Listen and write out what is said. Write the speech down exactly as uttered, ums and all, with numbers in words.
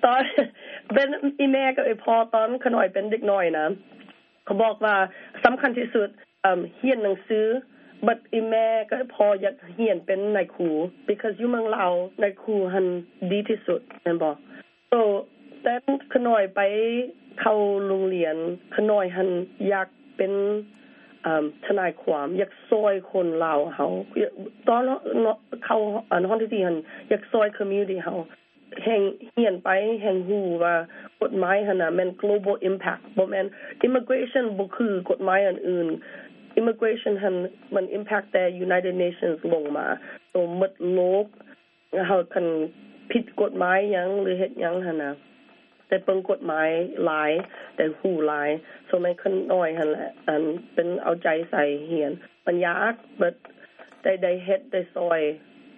ตอนเป็นอีแม่กับไอ้พ่อตอนขน่อยเป็นเด็กน้อยนะเขาบอกว่าสำคัญที่สุดเอ่อเรียนหนังสือบัดอีแม่ก็พออยากเรียนเป็นนายครู because อยู่เมืองลาวนายครูหันดีที่สุดแม่นบ่ so แต่ขน่อยไปเข้าโรงเรียนขน่อยหันอยากเป็นเอ่อทนายความอยากช่วยคนลาวเฮาตอนเข้าอันฮ้อนที่หันอยากช่วย community เฮาแห่งเรียนไปแห่งฮู้ว่ากฎหมายหั่นน่ะแม่น global impact บ่แม่น immigration บ่คือกฎหมายอันอื่น immigration หันมัน impact แต่ United Nations ลงมาโตหมดโลกเฮาคันผิดกฎหมายหยังหรือเฮ็ดหยังหั่นน่ะแต่เปิงกฎหมายหลายแต่ฮู้หลายโซแม่นคันน้อยหั่นแหละอันเป็นเอาใจใส่เรียนมันยากเบิดได้ได้เฮ็ดได้ซอย